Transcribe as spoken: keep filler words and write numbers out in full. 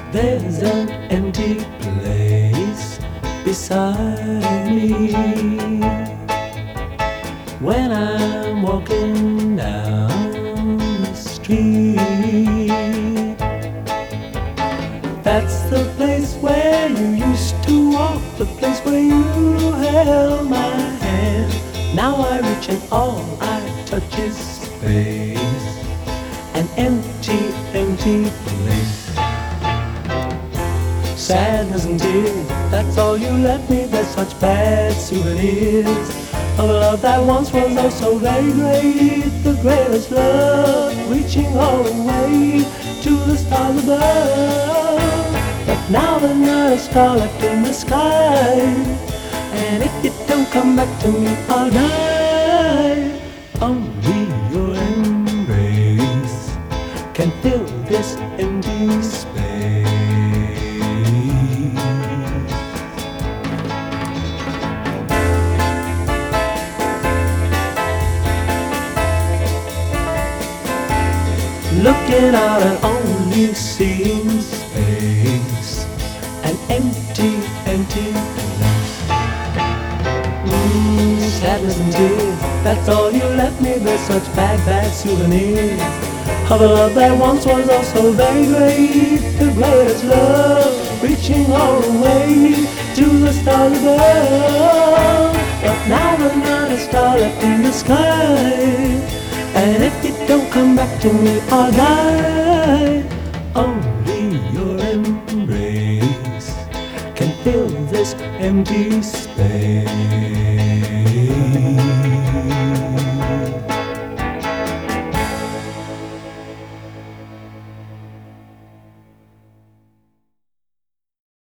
There's an empty place beside me when I'm walking down the street. That's the place where you used to walk, the place where you held my hand. Now I reach and all I touch is space, an empty, empty place. Sadness and tears, that's all you left me. There's such bad souvenirs of a love that once was oh so very great. The greatest love, reaching all the way to the stars above. But now there's not a star left in the sky, and if you don't come back to me, I'll die. Only your embrace can fill this empty space. Looking out and only seeing space, an empty, empty place. Mm, sadness and tears, that's all you left me. There's such bad, bad souvenirs of a love that once was oh so very great. The greatest love, reaching all the way to the stars above. But now there's not a star left in the sky, and if you don't come back to me, I'll die. Only your embrace can fill this empty space.